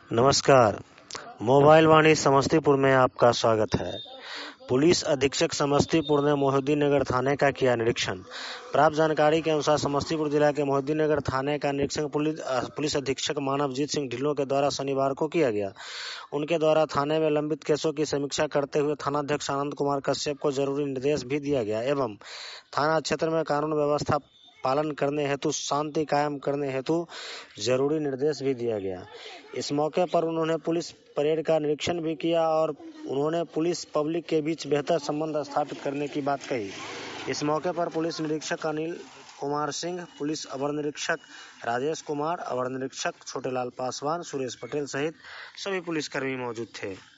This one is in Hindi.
नमस्कार। मोबाइल वाणी समस्तीपुर में आपका स्वागत है। पुलिस अधीक्षक समस्तीपुर ने मोहिउद्दीननगर थाने का किया निरीक्षण। प्राप्त जानकारी के अनुसार समस्तीपुर जिला के मोहिउद्दीननगर थाने का निरीक्षण पुलिस अधीक्षक मानवजीत सिंह ढिल्लों के द्वारा शनिवार को किया गया। उनके द्वारा थाने में लंबित केसों की समीक्षा करते हुए थानाध्यक्ष आनंद कुमार कश्यप को जरूरी निर्देश भी दिया गया एवं थाना क्षेत्र में कानून व्यवस्था पालन करने हेतु शांति कायम करने हेतु जरूरी निर्देश भी दिया गया। इस मौके पर उन्होंने पुलिस परेड का निरीक्षण भी किया और उन्होंने पुलिस पब्लिक के बीच बेहतर संबंध स्थापित करने की बात कही। इस मौके पर पुलिस निरीक्षक अनिल कुमार सिंह, पुलिस अवर निरीक्षक राजेश कुमार, अवर निरीक्षक छोटेलाल पासवान, सुरेश पटेल सहित सभी पुलिसकर्मी मौजूद थे।